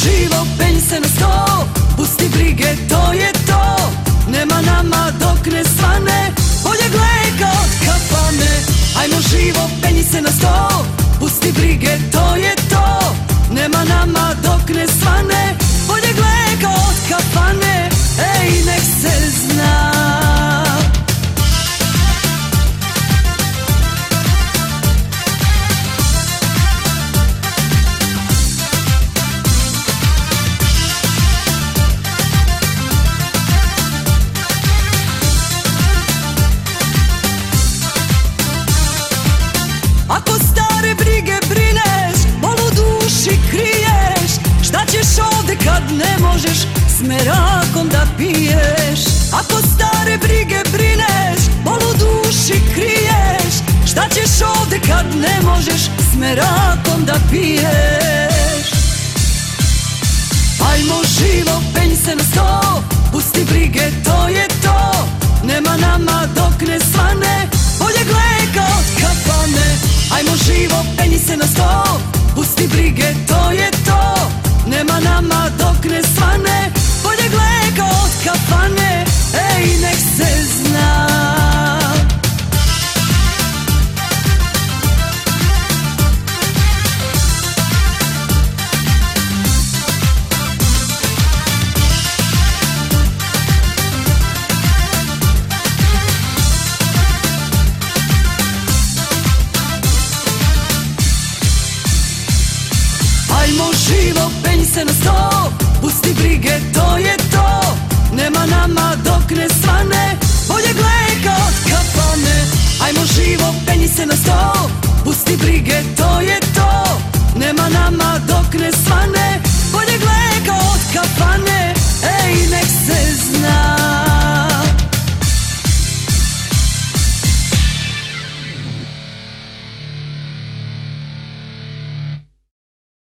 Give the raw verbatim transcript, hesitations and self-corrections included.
živo, penj se na sto, pusti brige, to je to. Nema nama dok ne svane, bolje gledaj ka od kafane. Ajmo živo, penj se na sto, pusti brige, to je to. Nema nama dok ne svane, bolje gledaj ka od kafane. Ej, nek se zna. Ako stare brige brineš, bol u duši kriješ, šta ćeš ovde kad ne možeš s merakom da piješ? Ako stare brige brineš, bol u duši kriješ, šta ćeš ovde kad ne možeš s merakom da piješ? Ajmo živo, penj se na sto, pusti brige, to je to. Nema nama dok ne svane, bolje gledaj ka od kafane. Ajmo živo, penj se na sto, pusti brige, to je to. Nema nama dok ne svane, bolje gledaj ka od kafane. Ej, nek se zna. Ajmo živo, penj se na sto, pusti brige, to je to. Nema nama dok ne svane, bolje gledaj ka od kafane. Ajmo živo, penj se na sto, pusti brige, to je to. Nema nama dok ne svane,